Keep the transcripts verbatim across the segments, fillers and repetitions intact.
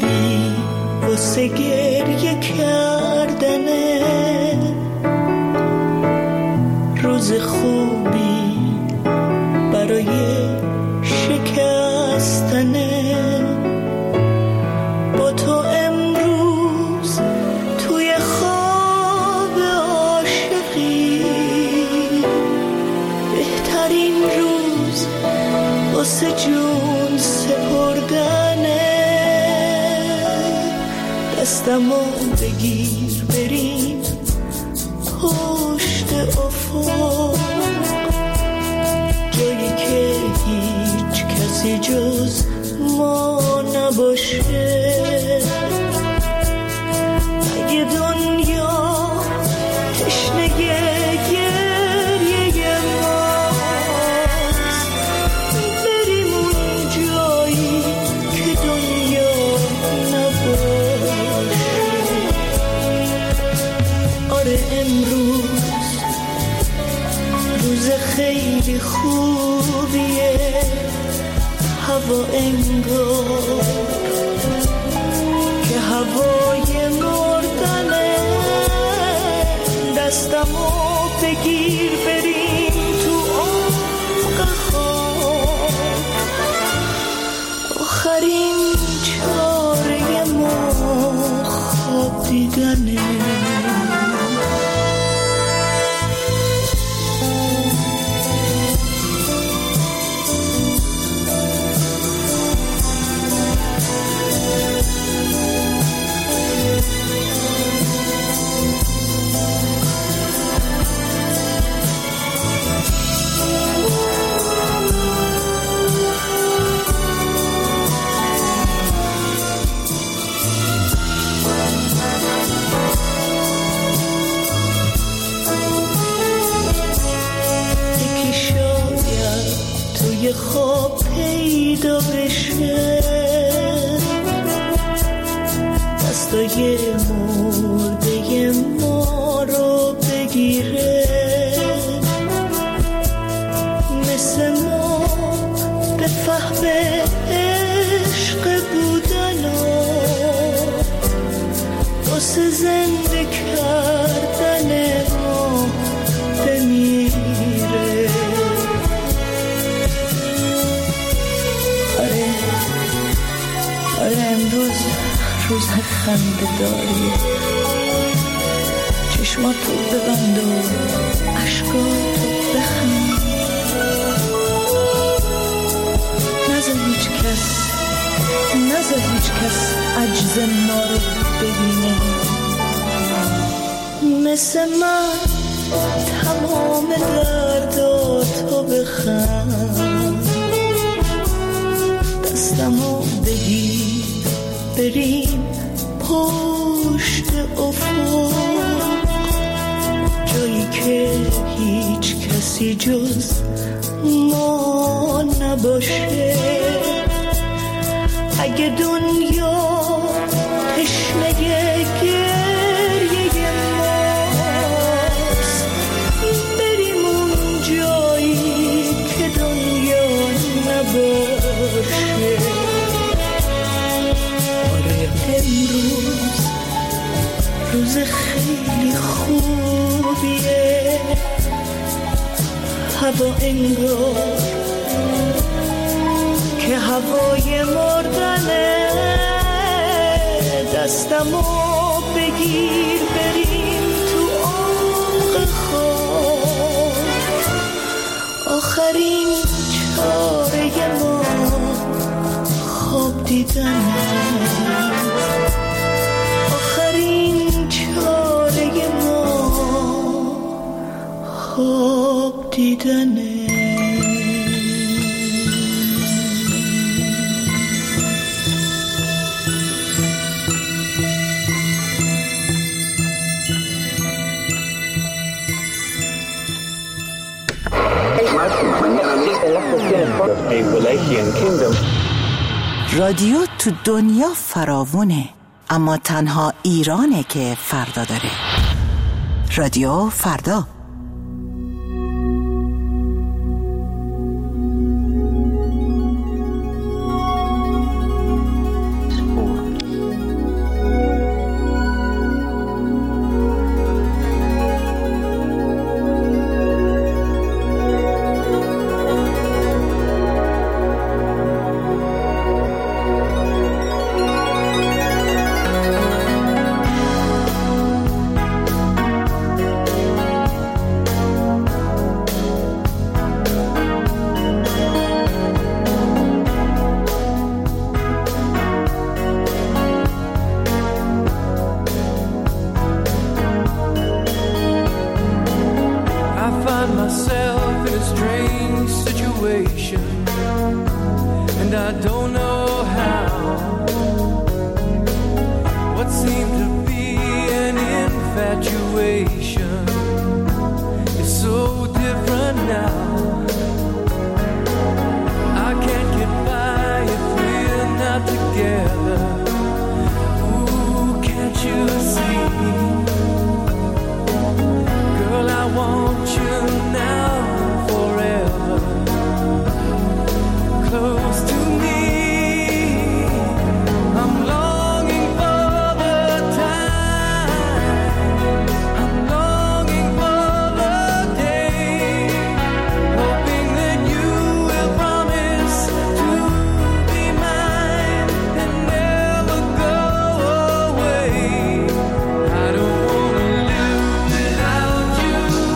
خوبی واسه گریه کردنه، روز خوبی برای شکستنه. با تو امروز توی خواب عاشقی، بهترین روز واسه جون سپردنه. دستمو بگیر بریم پشت افق، جایی که هیچ کسی جز ما نباشه. اگه دنیا تشنه گریه ماست، بریم اون جایی که دنیا نباشه. آره امروز روز خیلی خوبیه، هوا انگار که هوای مردنه. دستمو بگیر بریم تو عمق خواب، آخرین چاره ما خواب دیدنه. خواب پیدا بشه، دستای مرده ما رو بگیره. مثل ما به فهم عشق بودن و واسه زنده کردن ما بمیره. آره امروز روز خنده داریه، چشماتو ببند و عشقاتو بخند. نذار هیچ کس نذار هیچ کس عجز ما رو ببینه. مثل من تمام درداتو بخند. دستمو بگیر بریم پشت افق، جایی که هیچ کسی جز ما نباشه. اگه دنیا تشنه گریه ماست، بریم اون جایی که دنیا نباشه. امروز روز خیلی خوبیه، هوا انگار که هوای مردنه. دستمو بگیر بریم تو عمق خواب، آخرین چاره ما خواب دیدنه. خواب دیدنه. رادیو تو دنیا فراوونه، اما تنها ایرانه که فردا داره. رادیو فردا. situation, and I don't know how. What seemed to be an infatuation is so different now. I can't get by if we're not together. Ooh, can't you see? Girl, I want you now forever, close to me. I'm longing for the time, I'm longing for the day, hoping that you will promise to be mine and never go away. I don't wanna live without you,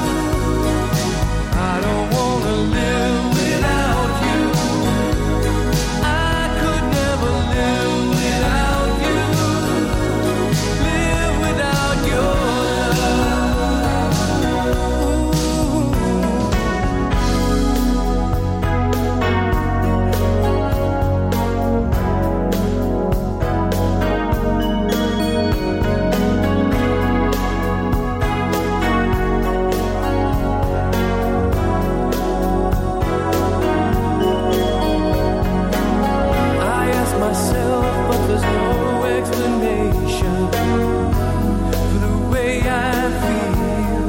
I don't wanna live without you, I could never live without you, live without your I ask myself, but there's no explanation for the way I feel.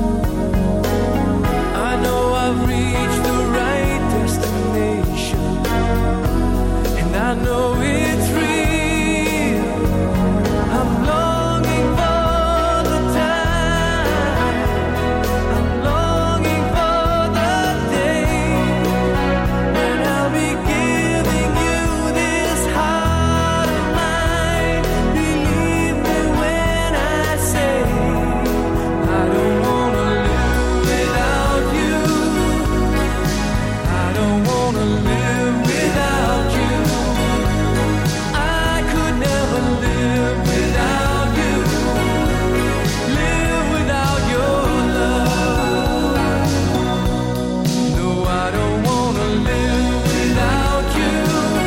I know I've reached the right destination, and I know it's real. I'm longing for the time, I'm longing for the day when I'll be giving you this heart of mine. Believe me when I say I don't wanna live without you, I don't wanna live without you, I could never live without you, live without your love. No, I don't wanna live without you,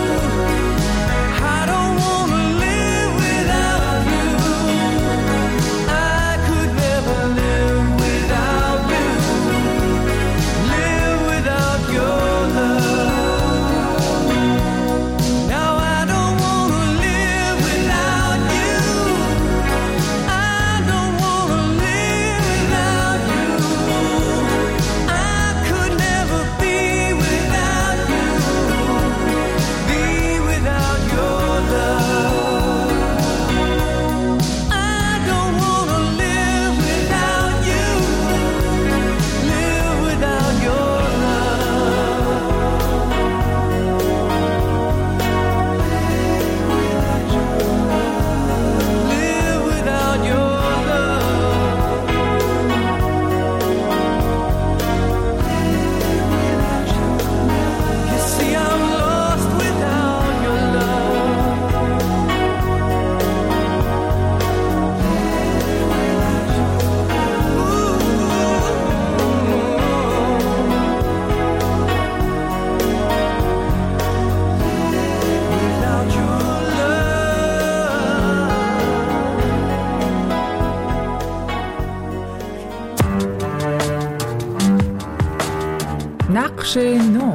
I don't wanna live without you, I could never live without you, live without your love. Now I don't wanna live without you, I don't wanna live without you, I could never be without you, be without your love. I don't wanna live without you, live without your love. Live without your love. You see, I'm lost without your love. Without your love. نقش نو.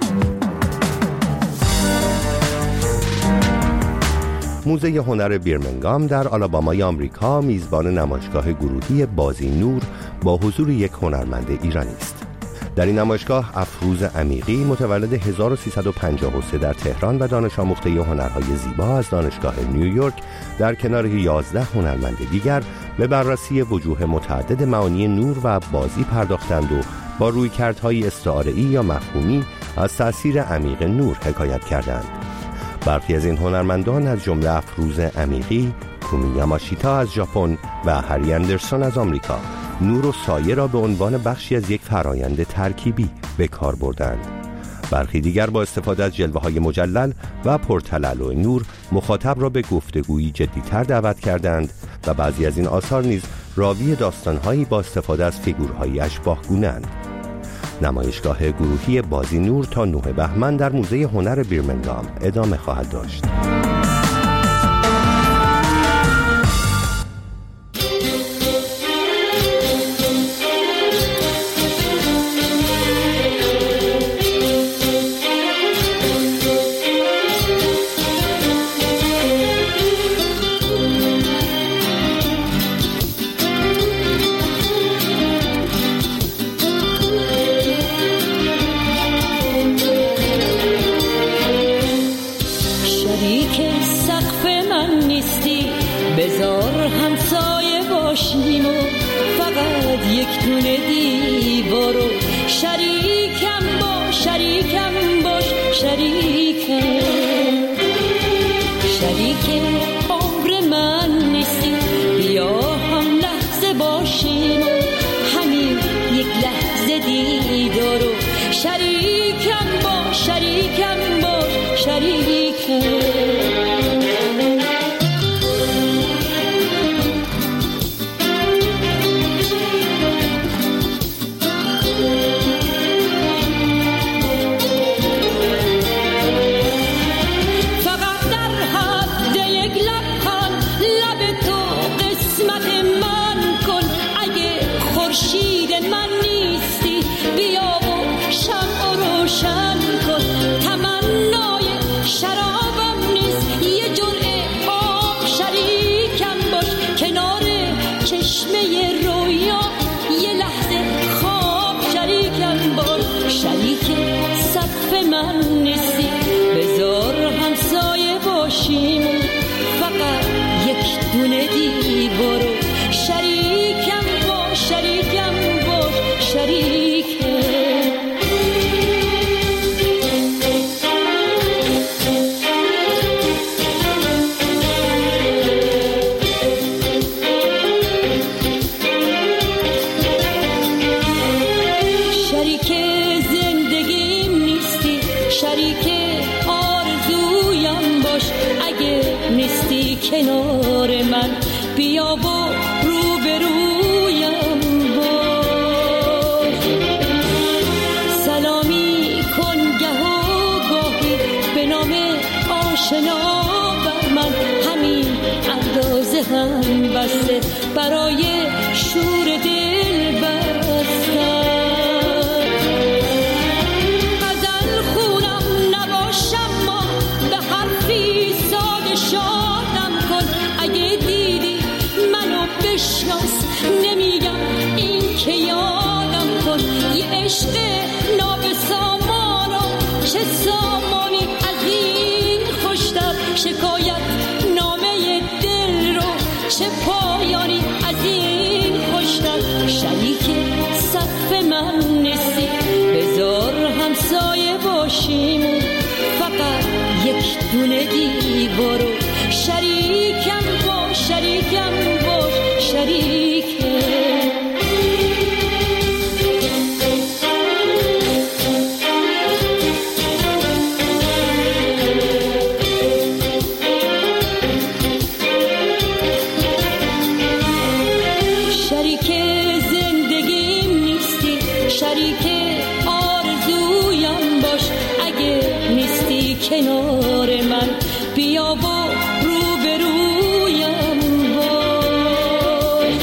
موزه هنر بیرمنگام در آلابامای آمریکا میزبان نمایشگاه گروهی بازی نور با حضور یک هنرمند ایرانی است. در این نمایشگاه افروز عمیقی متولد هزار و سیصد و پنجاه و سه در تهران و دانش آموخته هنرهای زیبا از دانشگاه نیویورک در کنار یازده هنرمند دیگر به بررسی وجوه متعدد معانی نور و بازی پرداختند و با رویکردهای استعاره‌ای یا مفهومی از تأثیر عمیق نور حکایت کردند. برخی از این هنرمندان از جمله افروز عمیقی، کومی یاماشیتا از ژاپن و هری اندرسون از آمریکا نور و سایه را به عنوان بخشی از یک فرایند ترکیبی به کار بردند. برخی دیگر با استفاده از جلوه‌های مجلل و پرتلالو نور مخاطب را به گفتگویی جدی‌تر دعوت کردند و بعضی از این آثار نیز راوی داستان‌هایی با استفاده از فیگورهای اشباه‌گونه‌اند. نمایشگاه گروهی بازی نور تا نه بهمن در موزه هنر بیرمنگام ادامه خواهد داشت. برای شور دل بستن غزل خونم نباشم ما به حرفی ساده شادم کن اگه دیدی منو بشناس نمیگم این که یادم کن یه عشق نابسامانم چه سامانی از این خوشتر شکایت نامه دل رو چه پایانی از این خوشتر شریک صف من نیستی بذار همسایه باشیم فقط یک دونه دیوارو شریکم باش شریکم باش شریکم کنار من بیا و روبرویم باش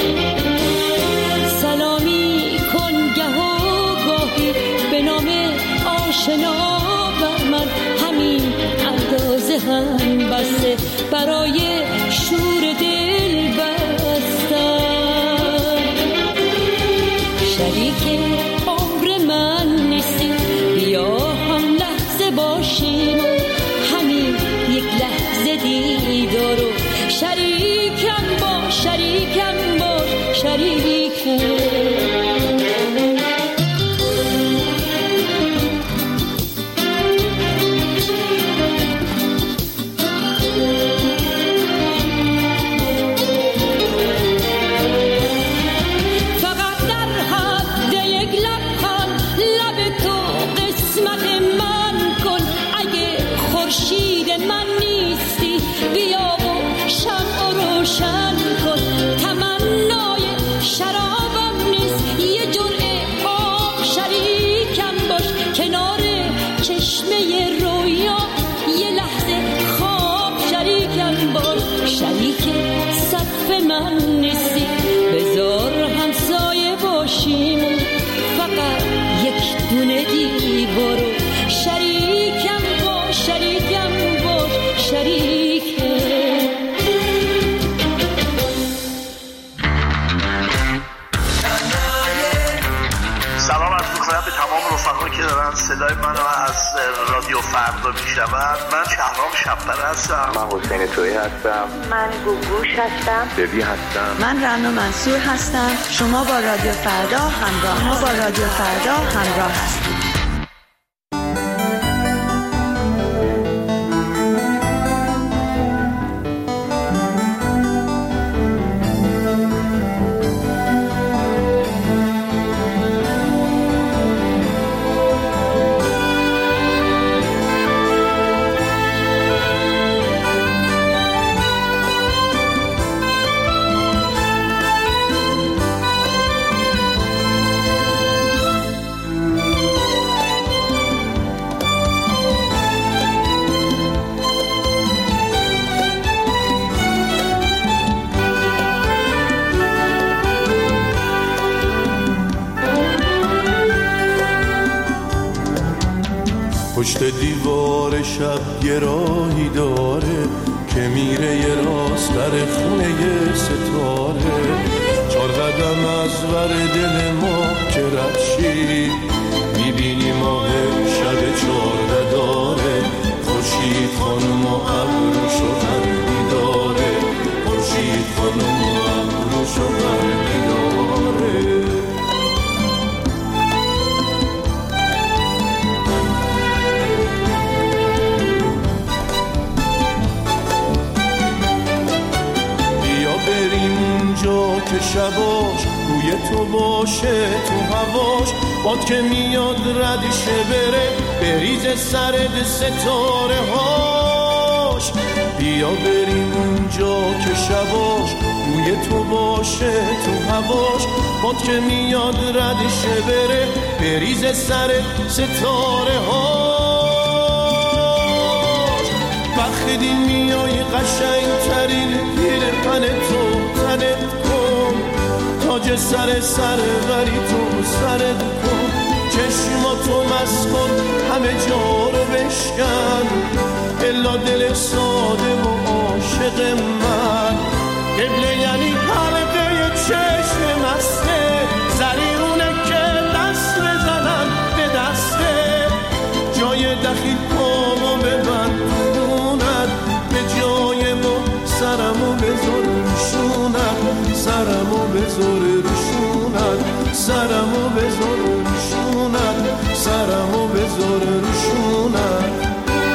سلامی کن گه و گاهی به نام آشنا بر من همین اندازه هم بسته برای شور دل بستن شریک عمر من نیستی بیا هم لحظه باشیم دیدارو شریکم با شریکم با شریکم فقط در حد یک لبخند لب تو قسمت من کن اگه خورشید من نیستی بیا و شمع روشن کن تمنای شرابم نیست یه جرعه آب شریک خونه دی برو شریکم باش شریکم باش شریکم. سلام عرض می‌کنم به تمام رفقایی که دارن صدای منو از رادیو فردا میشنوند. من شهرام شب‌پره هستم. من حسین تویی هستم. من گوگوش هستم. ببی هستم. من رنا منصور هستم. شما با رادیو فردا همراه ما با رادیو فردا همراه هستید. پشت دیوار شب یه راهی داره که میره یه راست در خونه یه ستاره. چار قدم از ور دل ما که رد شید میبینی ماه شب چارده داره. خورشید خانم و ابروشو برمی داره. خورشید خانم و ابروشو برمی داره. که شباش روی تو باشه تو هواش باد که میاد ردشه بره بریز سرد ستاره هاش. بیا بریم اونجا که شباش روی تو باشه تو هواش باد که میاد ردشه بره بریز سرد ستاره هاش. وقتی میای قشنگ ترین پیرهن تو تنت تاج سر سر وری تو سرت کن. چشماتو مست کن همه جا رو بشکن الا دل ساده و عاشق من. قبله یعنی حلقه چشم مسته زریونه که دست بزنن به دسته. جای دخیل پامو ببند خونت به جای ما سرمو بذار روشونت. سرمو بذار روشونت. سرمو بذار روشونت. سرمو بذار روشونت.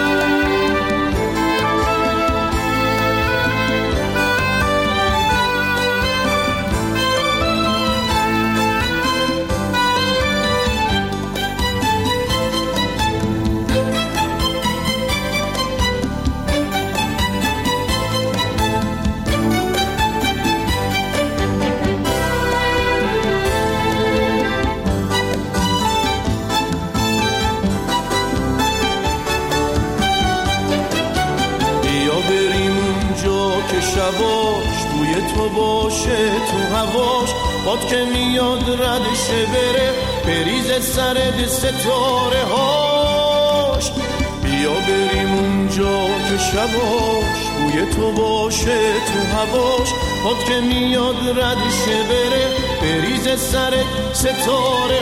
شباش بوی تو باشه تو هواش باد که میاد ردشه بره بریز سرد ستاره هاش. بیا بریم اونجا که شباش بوی تو باشه تو هواش باد که میاد ردشه بره بریز سرد ستاره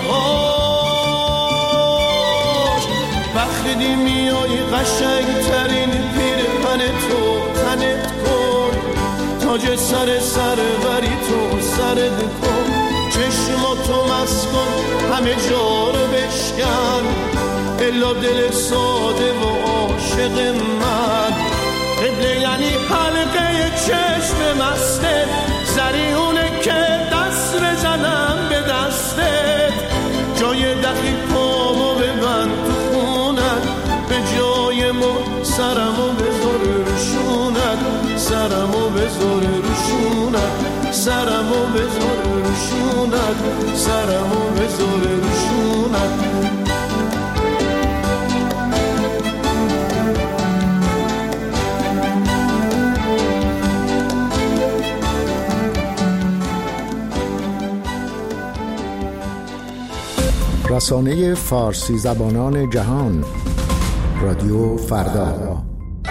هاش. وقتی میای قشنگ ترین پیرهن تو تنت کن تاج سر سر وری تو سرت کن. چشماتو مست کن همه جا رو بشکن الا دل ساده و عاشق من. قبله یعنی حلقه چشم مسته زریونه که دست بزنم به دستت. جای دخیل پامو ببند تو خونت به جای ما سرمو بذار روشونت. سرمو بذار روشونت. سرمو بذار روشونت. سرمو بذار روشونت. رسانه فارسی زبانان جهان، رادیو فردا.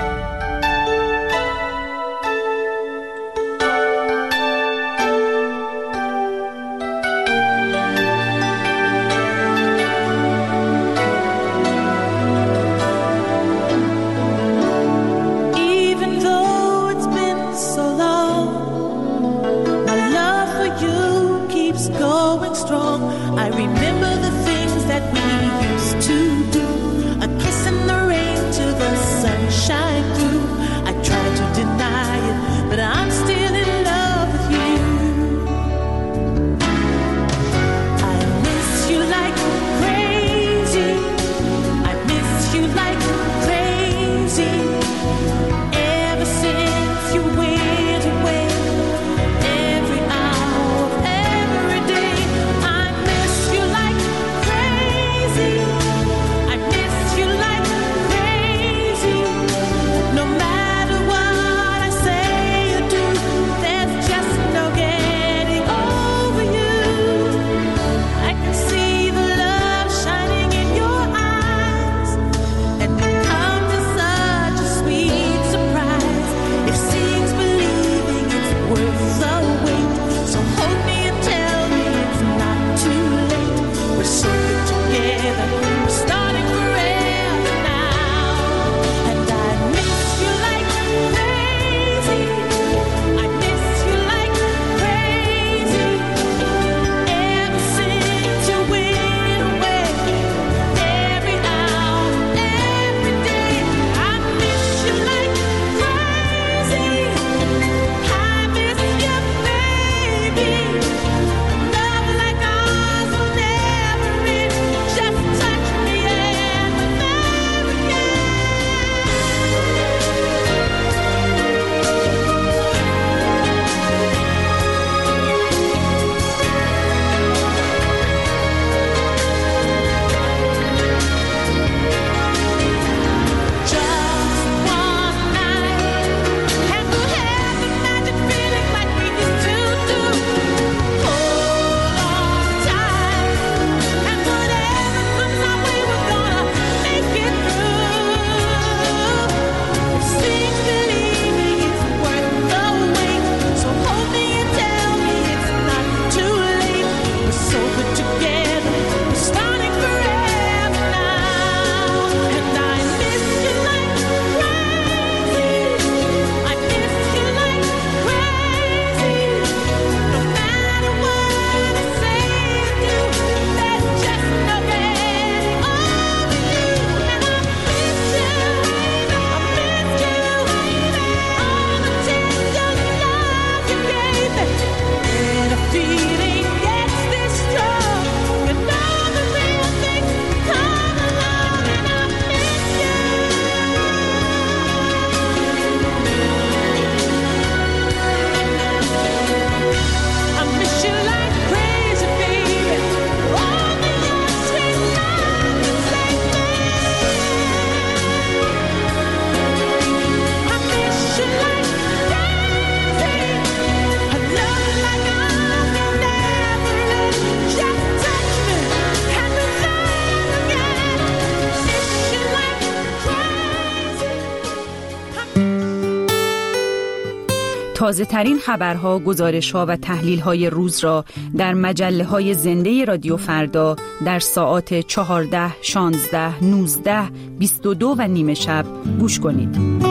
تازه ترین خبرها، گزارش‌ها و تحلیل‌های روز را در مجله‌های زنده رادیو فردا در ساعات چهارده، شانزده، نوزده، بیست و دو و نیمه شب گوش کنید.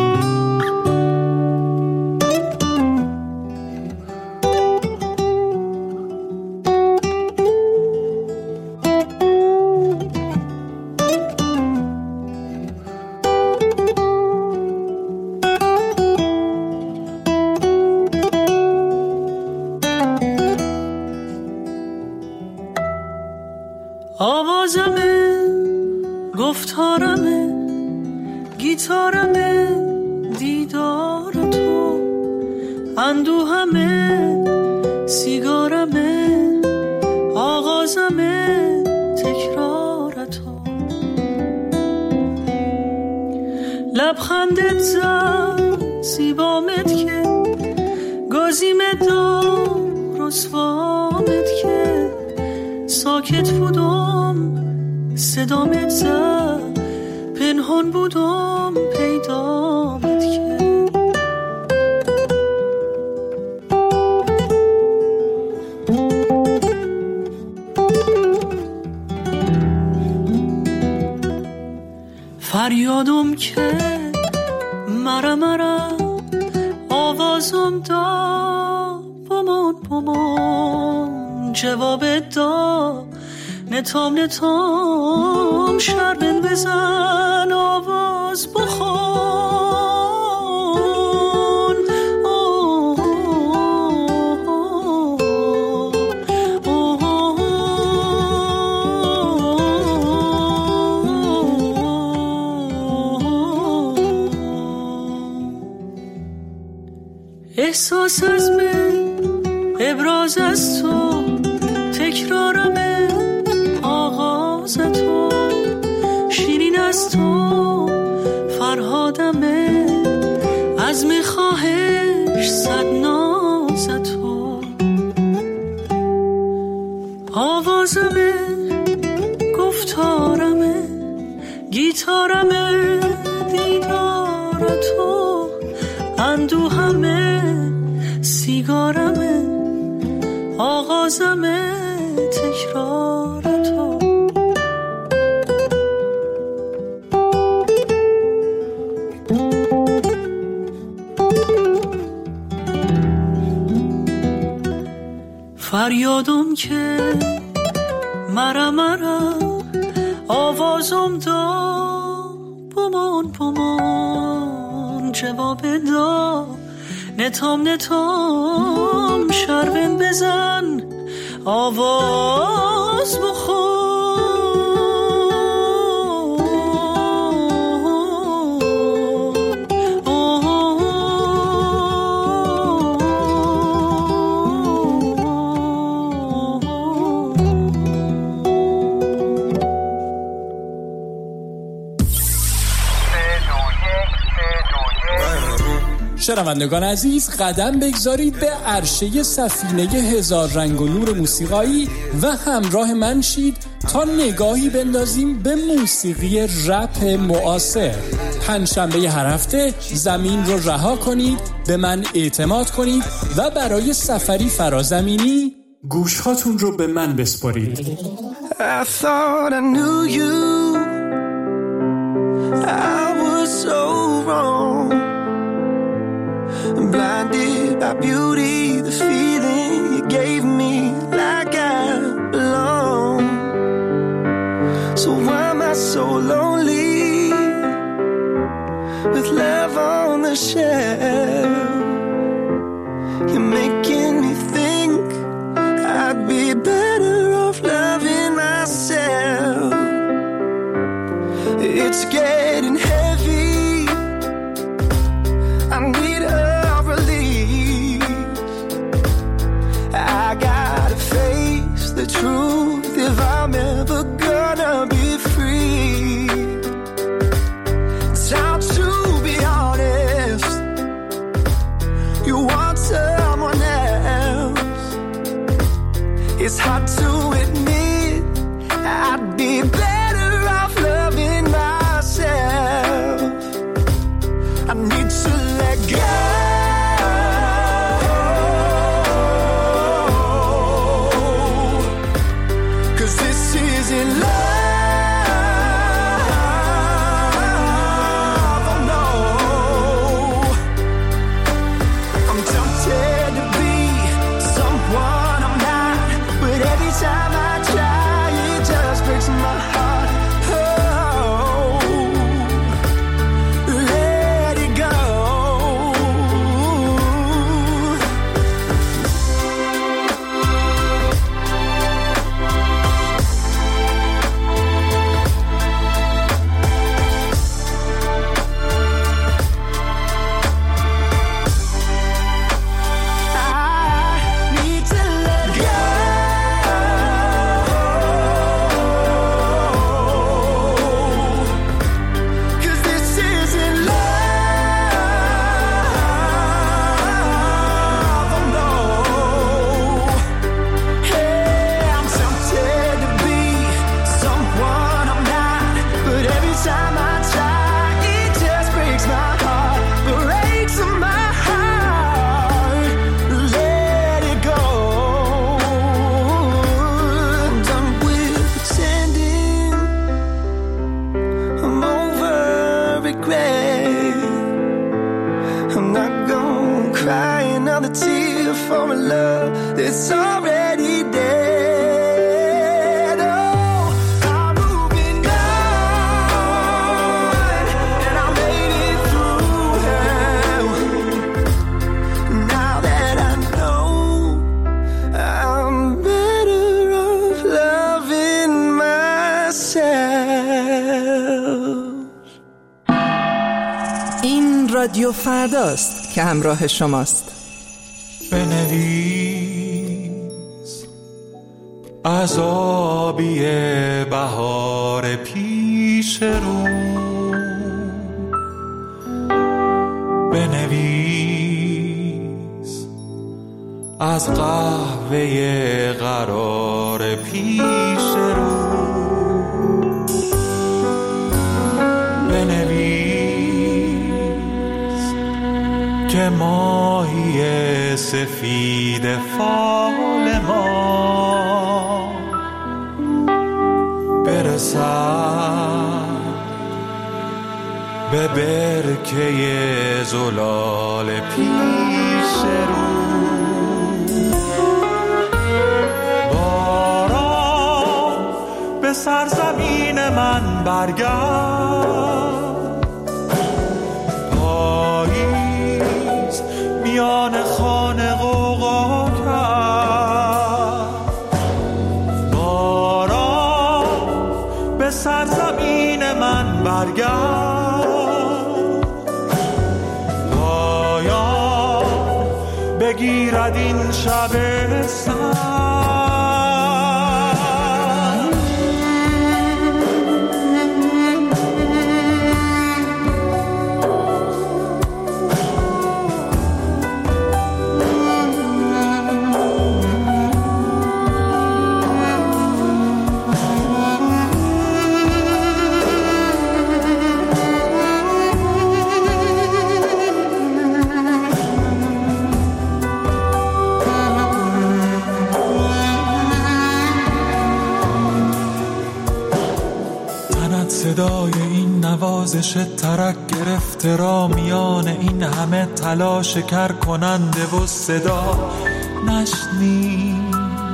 آوازمه، گفتارمه، گیتارمه، دیدار تو، اندوهمه، سیگارمه، آغازمه، تکرار تو. لبخندت زد زیبامت که گازیمت دار رسوامت که ساکت بودم صدامت زد پنهان بودم پیدامت که فریادم که مرا مرا آوازم دا بمان بمان جواب دا نتام نتام شربن بزن آواز بخون اوه اوه احساس از من ابراز از تو تکرارمه آغاز تو شیرین از تو فرهادمه از میخواهش صد ناز تو آوازمه گفتارمه گیتارمه دیدار تو اندوهمه سیگارمه آغازمه تکرار تو فریادم که مرا مرا آوازم دا بمان بمان جواب دا نتام نتام شربن بزن آواز بخون شنوندگان عزیز قدم بگذارید به عرشه سفینه هزار رنگ و نور موسیقایی و همراه من شید تا نگاهی بندازیم به موسیقی رپ معاصر. پنجشنبه هر هفته زمین رو رها کنید، به من اعتماد کنید و برای سفری فرازمینی گوشهاتون رو به من بسپارید. I thought I knew you I was so wrong blinded by beauty, the feeling you gave me like I belong. So why am I so lonely with love on the shelf? You're making me think I'd be better off loving myself. It's getting heavy, I need a I gotta face the truth if I'm ever gonna be free. It's hard to be honest. You want someone else. It's hard for a love that's already dead. Oh, I'm moving on, and I made it through hell. Now that I know I'm better off loving myself. این رادیو فرداست که همراه شماست. بنویس از آبی بهار پیش رو، بنویس از قهوه قرار پیش رو، بنویس که ماهی سفید فال ما برسد به برکه زلال پیش رو. باران به سرزمین من برگرد، پاییز میان خانه غوغا کرد. باران به سرزمین من برگرد، پایان بگیرد این شب سرد. صدای این نوازش ترک گرفته را میان این همه تلاش کر کننده و صدا نشنید.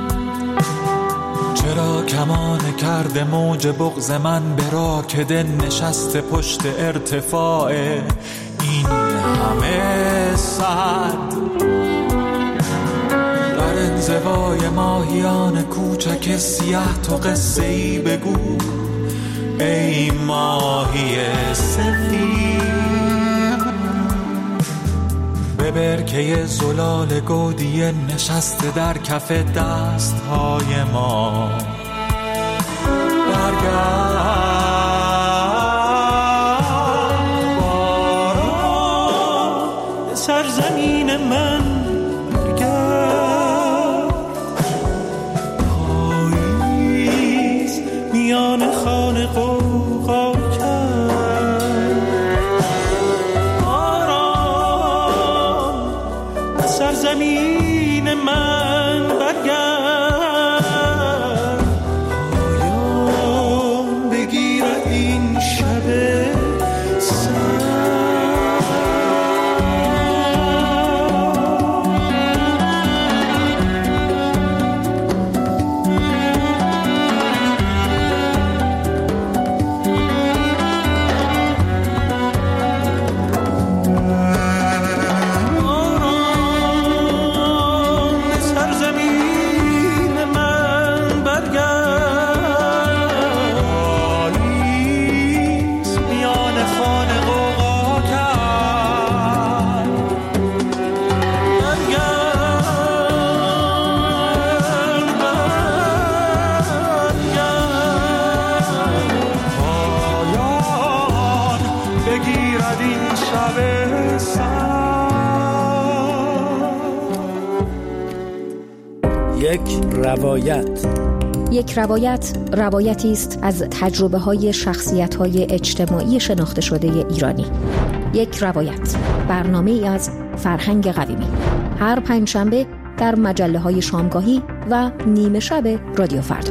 چرا کمان کرده موج بغض من برا که دل نشسته پشت ارتفاع این همه صد؟ در انزوای ماهیان کوچک سیاه تو قصه ای بگو ای ماهی سفید، به برکه زلال گودی نشسته در کف دست های ما برگرد. باران سرزمین من برگرد، پاییز میان خانه غوغا کرد. باران سرزمین من برگرد، پایان بگیرد این شب یک روایت. یک روایت روایتی است از تجربه های شخصیت های اجتماعی شناخته شده ایرانی. یک روایت، برنامه ای از فرهنگ قویمی، هر پنجشنبه در مجله های شامگاهی و نیمه شب رادیو فردا.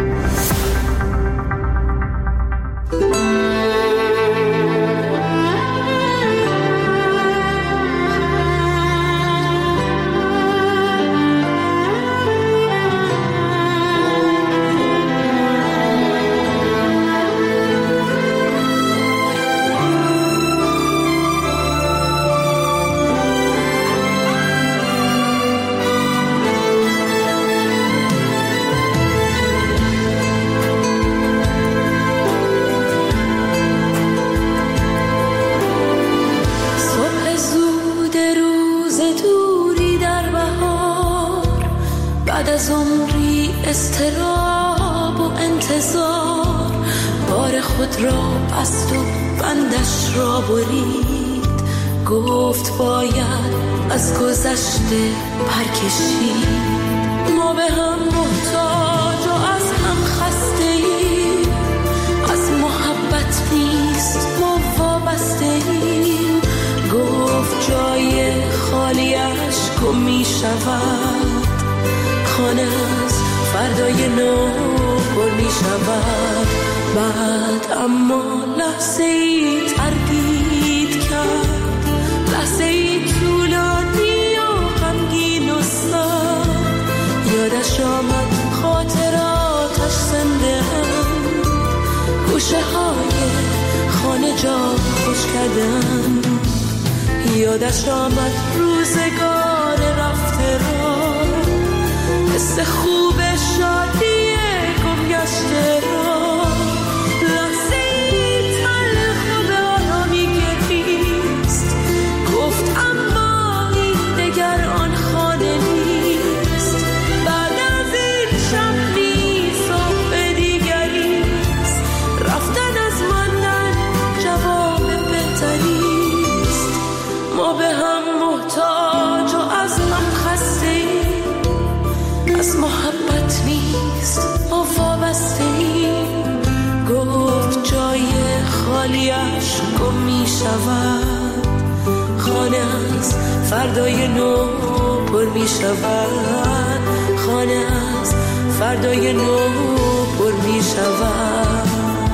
از عمری اضطراب و انتظار بار خود را بست و بندش را برید. گفت باید از گذشته پرکشید. ما به هم محتاج و از هم خسته ایم، از محبت نیست ما وابسته ایم. گفت جای خالیش گم می شود، خانه از فردای نو پر می شود. بعد اما لحظه ای تردید کرد، لحظه ای طولانی و غمگین و سرد. یادش آمد خاطراتش زنده هم، گوشه های خانه جا خوش کردن. یادش آمد روزگار رفته را، حس خوب شادی گم گشته را. لحظه ای تلخ و به آرامی گریست، گفت اما این دگر آن خانه نیست. بعد از این شب نیست صبح دیگریست، رفتن از ماندن جواب بهتریست. ما به هم محتاج و از هم خسته ایم، از محبت نیست ما وابسته ایم. گفت جای خالیش گم می شود، خانه از فردای نو پر می شود. خانه از فردای نو پر می شود.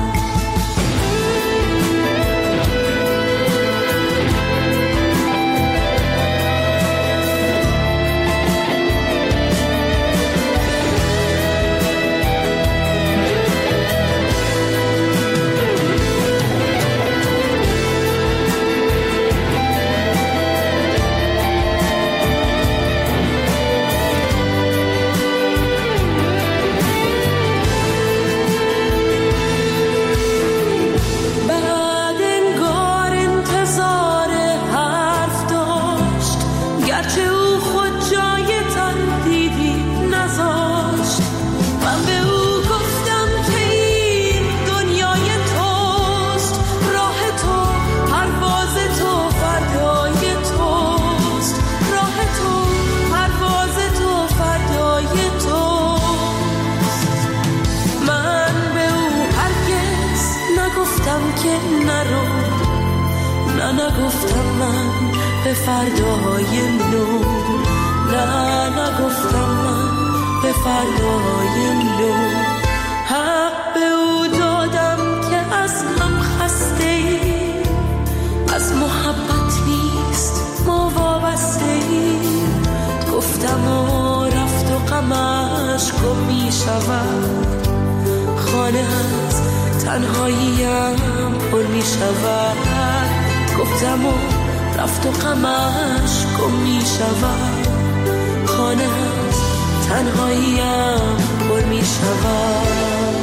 نگفتم من به فردای نو، نه نگفتم من به فردای نو. حق به او دادم که از هم خسته ایم، از محبت نیست ما وابسته ایم. گفتم و رفت و غمش گم می شود، خانه از تنهاییم پر می شود. گفتم و رفت و غمش گم می شود، خانه از تنهاییم پر می شود.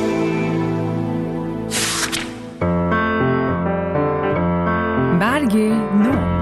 برگ نو.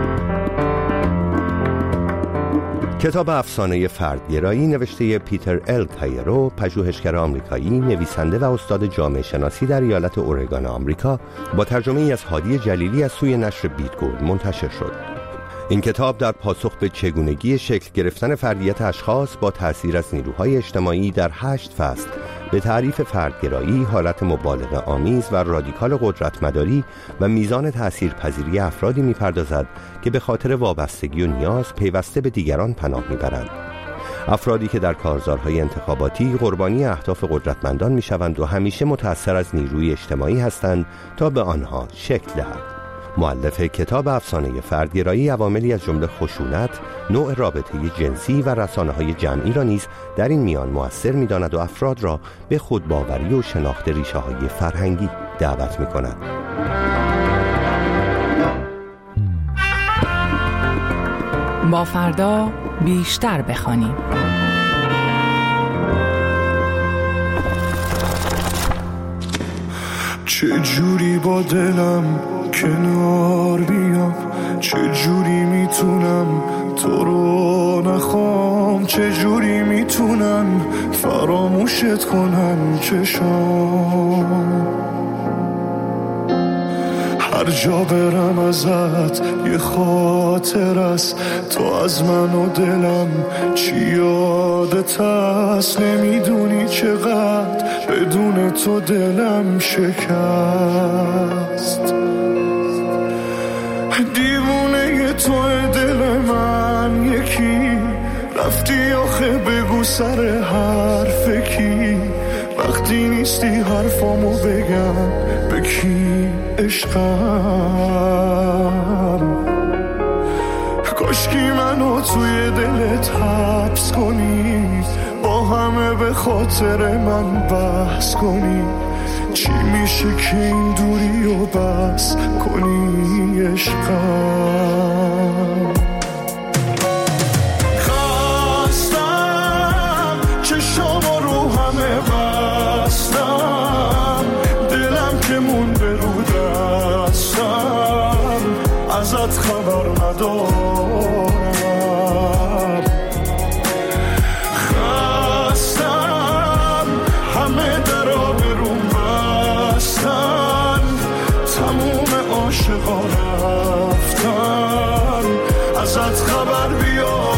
کتاب افسانه فردگرایی نوشته پیتر ال کایرو، پژوهشگر آمریکایی، نویسنده و استاد جامعه شناسی در ایالت اورگان آمریکا، با ترجمه ای از هادی جلیلی از سوی نشر بیتگورد منتشر شد. این کتاب در پاسخ به چگونگی شکل گرفتن فردیت اشخاص با تأثیر از نیروهای اجتماعی در هشت فصل به تعریف فردگرایی، حالت مبالغه آمیز و رادیکال قدرتمداری و میزان تأثیرپذیری افرادی می‌پردازد که به خاطر وابستگی و نیاز پیوسته به دیگران پناه می‌برند. افرادی که در کارزارهای انتخاباتی قربانی اهداف قدرتمندان می‌شوند و همیشه متأثر از نیروی اجتماعی هستند تا به آنها شکل دهند. مؤلف کتاب افسانه فردگرایی عواملی از جمله خشونت، نوع رابطه جنسی و رسانه‌های جمعی را نیز در این میان مؤثر می‌داند و افراد را به خودباوری و شناخت ریشه‌های فرهنگی دعوت می‌کند. با فردا بیشتر بخوانیم. چه جوری با دلم کنار بیام، چه جوری میتونم تو رو نخوام، چجوری میتونن فراموشت کنن چشام. هر جا برم ازت یه خاطر است، تو از من و دلم چی یادت هست. نمیدونی چقدر بدون تو دلم شکست. دیوونه توی دل من یکی، رفتی آخه بگو سر حرف کی. وقتی نیستی حرفامو بگم به کی عشقم. کاشکی منو توی دلت حبس کنی، با همه به خاطر من بحث کنی. چی میشه که این دوری و بس کنی عشقم. خستم چشامو رو همه بستم، دلم که مون به رو دستم، ازت خبر ندارم. خستم همه درا به روم بستن، تموم عاشقا رفتن، ازت خبر بیارم.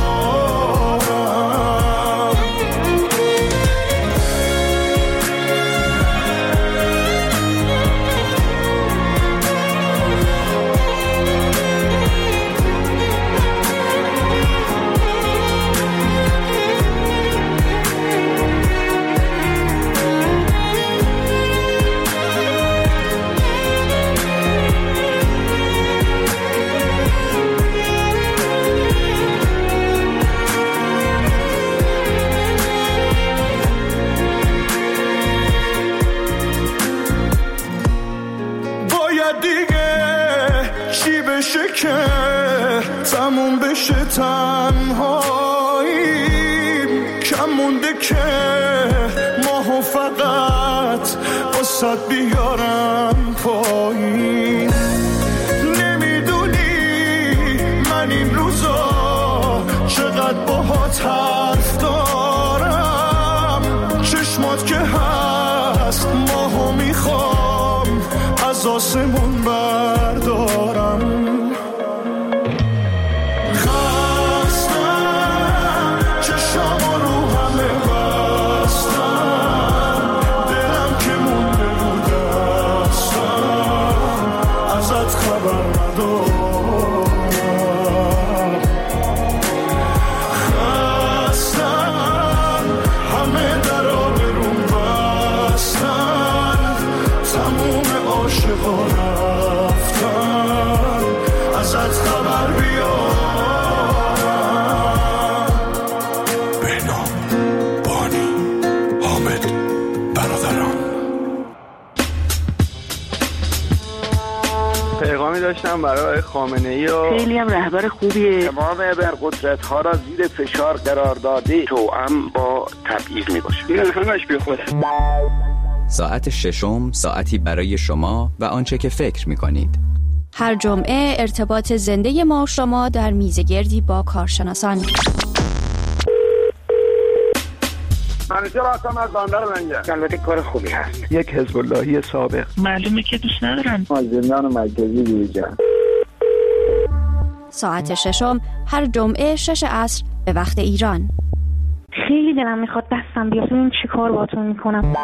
که تموم بشه تنهاییم، کم مونده که ماهو فقط واسه بیارم پایین. نمیدونی من این روزا چقدر باهات حرف دارم. چشمات که هست ماهو میخوام از آسمون بردارم. داشتم برای خامنه‌ای و خیلی هم رهبر خوبیه. تمام ابرقدرت ها را زیر فشار قرار داده، توأم با تبعیض میباشه. این همش بی خوده. ساعت ششم، ساعتی برای شما و آنچه که فکر میکنید. هر جمعه ارتباط زنده ما شما در میزگردی با کارشناسان. منیجر هستم از بندر لنگر. البته کار خوبی هست. یک حزب اللهی سابق. معلومه که دوست ندارن. از زندان مرکزی بیرون. ساعت ششم هر جمعه شش عصر به وقت ایران. خیلی دلم میخواد دستم بیاد ببینم چی کار باهاتون میکنم.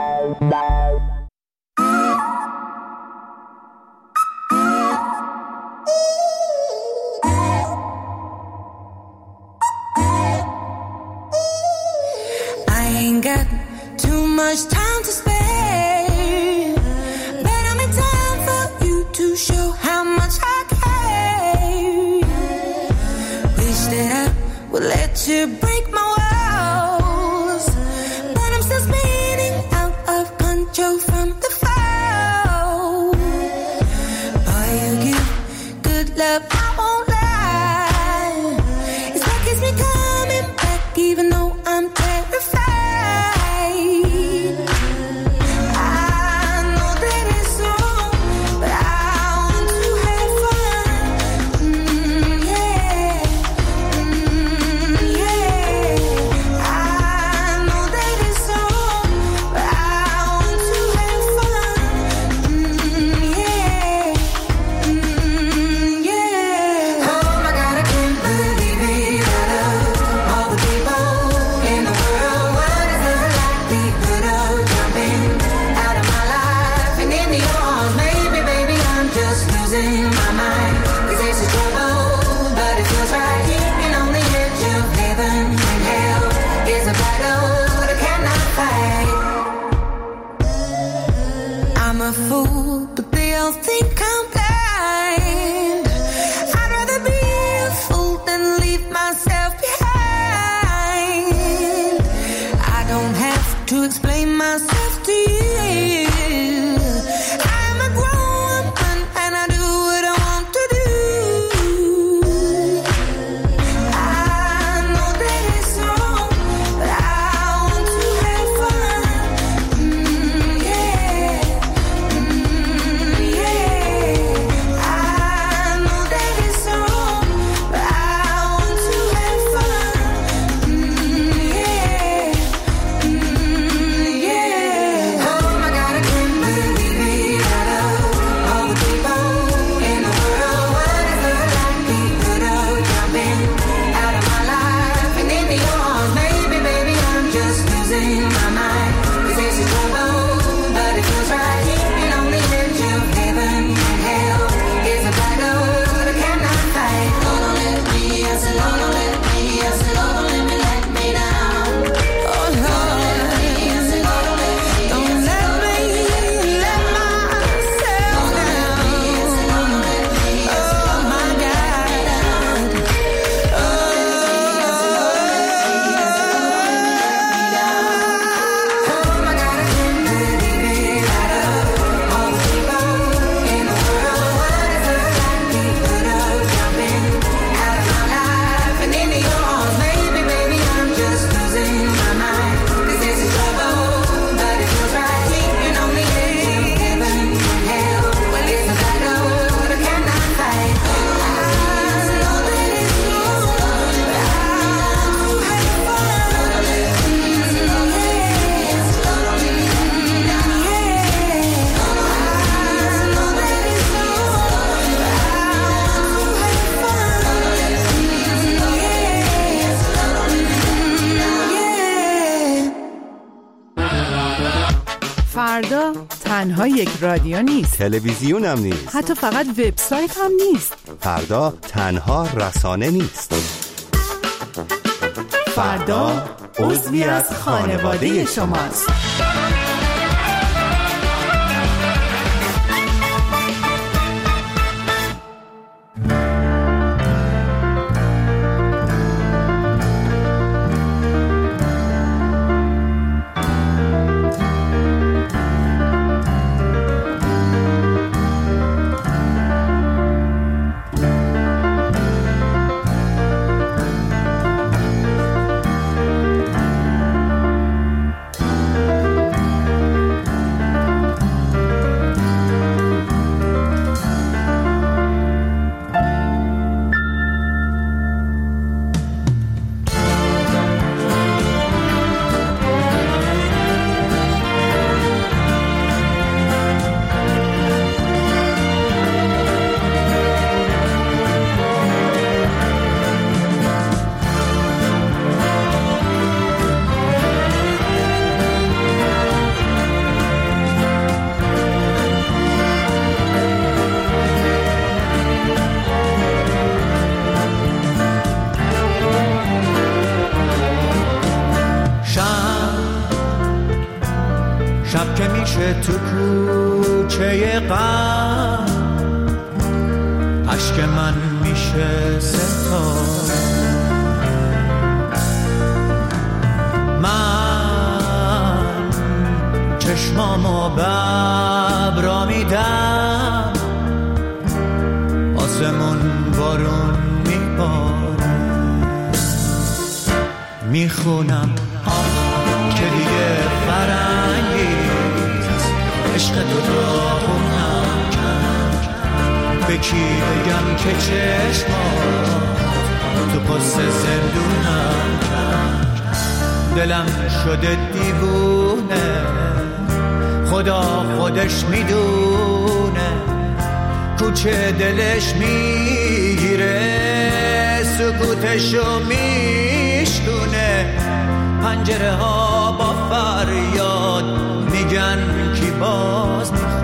Got too much time to spare, but I'm in time for you to show how much I care. Wish that I would let you break my walls, but I'm still spinning out of control from the fall. Boy, you give good love, I won't lie. It's what keeps me coming back even though I'm terrified. fool, but they all think I'm blind. I'd rather be a fool than leave myself behind. I don't have to explain myself to you. I'm a grown woman and I do what I want to do. I know that it's wrong, but I want to have fun. Mm, yeah, mm, yeah. I know that it's wrong, but I want to have fun. Mm, yeah, mm, yeah. Oh my God, I can't believe it. I love all the people in the world. What is the likelihood of jumping out of my life and into your arms? Baby, baby, I'm just losing my mind. 'Cause this is trouble, but it feels right. And on the edge of heaven and hell is a battle I cannot fight. Lord, don't let me, I said, Lord, don't let me, I said, Lord, don't let me let me down. Oh Lord, don't let me, I said, Lord, don't let me, don't let me let myself down. Oh my God, oh. Oh my God, I can't believe it. I love all the people in the world. What is the likelihood of jumping out of my life and into your arms? Baby, baby, I'm just losing my mind. 'Cause this is trouble, but it feels right. And on the edge of heaven and hell, well, it's a battle I cannot fight. I know that it's wrong, but I want to have fun. فردا تنها یک رادیو نیست، تلویزیون هم نیست، حتی فقط وبسایت هم نیست. فردا تنها رسانه نیست. فردا عضوی از خانواده شماست. شب که میشه تو کوچه غم، اشک من میشه ستاره. من چشمامو ببرا میدم، آسمون بارون میباره. میخونم آه که دیگه فرنگیست، عشق تو را خونم کرد. به کی بگم که چشمات تو پست زندونم کرد. دلم شده دیوونه، خدا خودش میدونه. کوچه دلش میگیره، سکوتشو میشکونه. پنجره ها با فریاد میگن کی باز میخونه.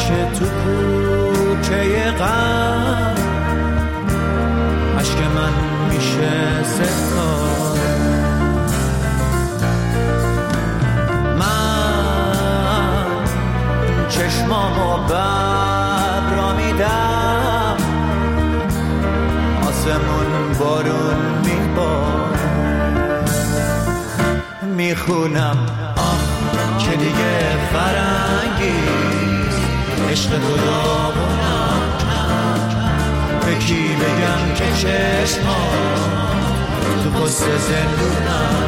که تو کوچه غم عشق من میشه ستاره. من چشمامو بر را میدم، آسمون بارون میباره. میخونم آه که دیگه فرنگیست، عشق تو داغونم. به کی بگم که چشمام تو پست زندونم.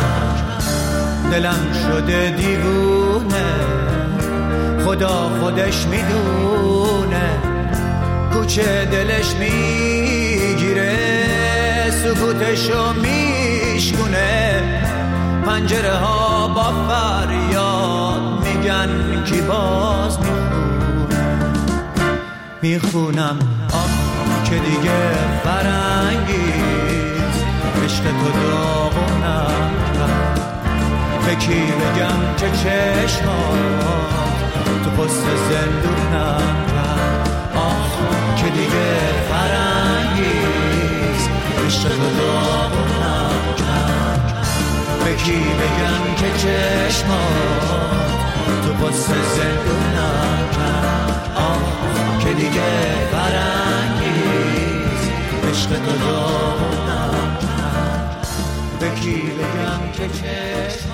دلم شده دیوونه، خدا خودش میدونه. کوچه دلش میگیره، سکوتشو میشکونه. پنجره ها با فریاد میگن کی باز میخونه. میخونم آه که دیگه فرنگیست، عشق تو داغونم. به کی بگم که چشمات تو پست زندونم. آه که دیگه فرنگیست، عشق تو داغونم. به کی بگم که چشمات تو پست زندونم. آه که دیگه فرنگیست، عشق تو داغونم. به کی بگم که چشمات